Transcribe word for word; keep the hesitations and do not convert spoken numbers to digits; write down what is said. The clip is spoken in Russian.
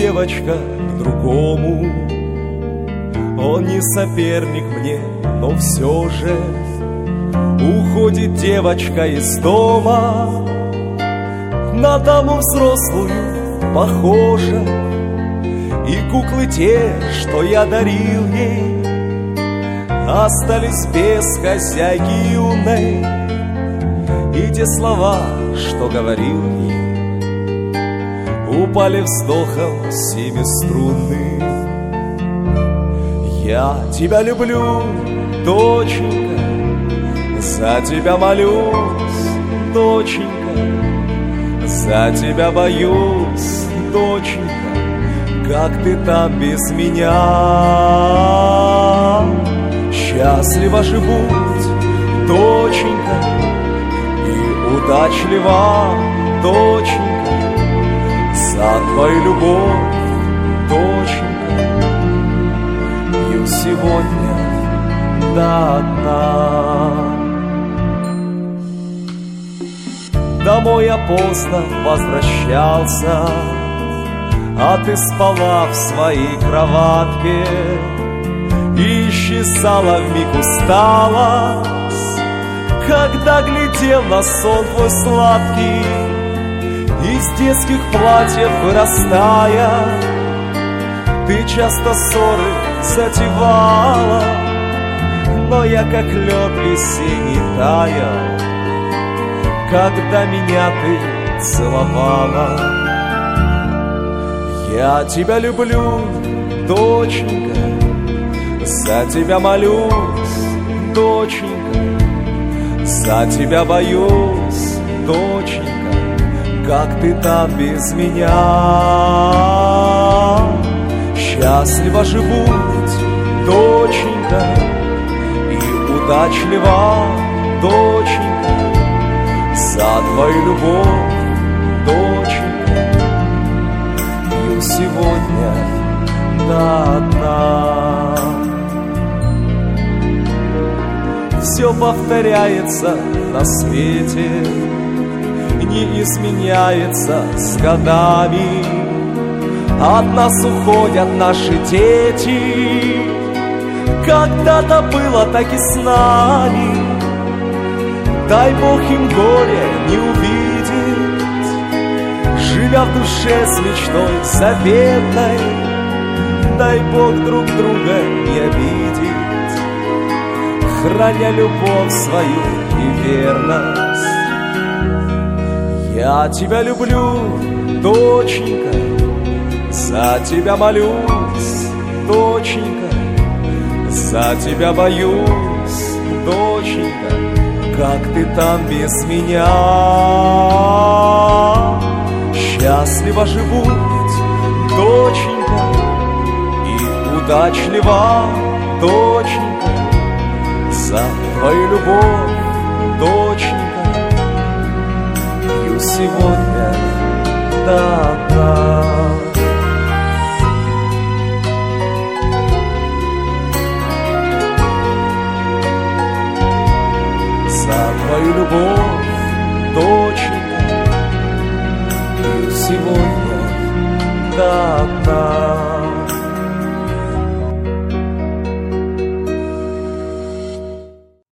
девочка к другому. Он не соперник мне, но все же уходит девочка из дома. На даму взрослую похожа, и куклы те, что я дарил ей, остались без хозяйки юной. И те слова, что говорил ей, упали вздохом семиструнным. Я тебя люблю, доченька, за тебя молюсь, доченька, за тебя боюсь, доченька, как ты там без меня. Счастливо живу, доченька, и удачлива, доченька, за твою любовь, доченька, пью сегодня до дна. Домой я поздно возвращался, а ты спала в своей кроватке, и исчезала вмиг усталость, когда глядел на сон твой сладкий. Из детских платьев вырастая, ты часто ссоры затевала, но я как лед весенний таял, когда меня ты целовала. Я тебя люблю, доченька, за тебя молюсь, доченька, за тебя боюсь, доченька, как ты там без меня. Счастливо живу, доченька, и удачлива, доченька, за твою любовь, доченька, пью сегодня до дна. Все повторяется на свете, не изменяется с годами. От нас уходят наши дети, когда-то было так и с нами. Дай Бог им горе не увидеть, живя в душе с мечтой заветной. Дай Бог друг друга не обидеть, храня любовь свою и верность. Я тебя люблю, доченька, за тебя молюсь, доченька, за тебя боюсь, доченька, как ты там без меня. Счастливо живу, доченька, и удачлива, доченька, за твою любовь, доченька, пью сегодня до дна. За твою любовь, доченька, пью сегодня до дна.